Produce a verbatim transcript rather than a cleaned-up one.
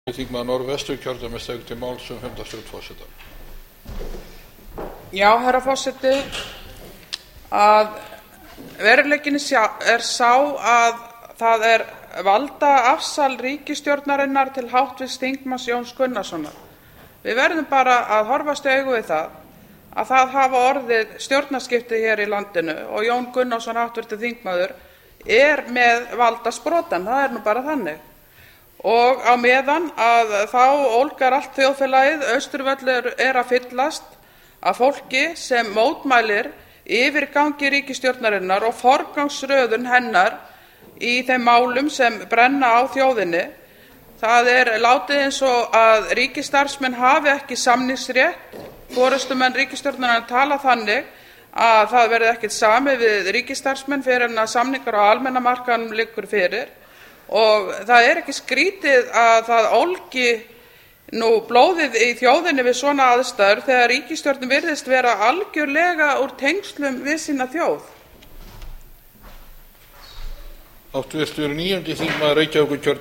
Þingmaður Norðvesturkjördæmis tekur til máls um fundarstjórn forseta. Já, herra forseti, að veruleikinn er sá að það er valdaafsal ríkisstjórnarinnar til háttvirts þingmanns Jóns Gunnarssonar. Við verðum bara að horfast í augu við það að það hafa orðið stjórnarskipti hér í landinu og Jón Gunnarsson, háttvirtur þingmaður, er með valdasprotann. Það er nú bara þannig. Og á meðan að þá ólgar allt þjóðfélagið, Austurvöllur er að fyllast af fólki sem mótmælir yfirgangi ríkisstjórnarinnar og forgangsröðun hennar í þeim málum sem brenna á þjóðinni. Það er látið eins og að ríkisstarfsmenn hafi ekki samningsrétt. Forystumenn ríkisstjórnarinnar tala þannig að það verði ekkert samið við ríkisstarfsmenn fyrr en að samningar á almenna markaðnum liggur fyrir. Og það er ekki skrítið að það ólgi nú blóðið í þjóðinni við svona aðstæður þegar ríkisstjórnin virðist vera algjörlega úr tengslum við sína þjóð. Háttvirtur níundi þingmaður Reykjavíkurkjördæmis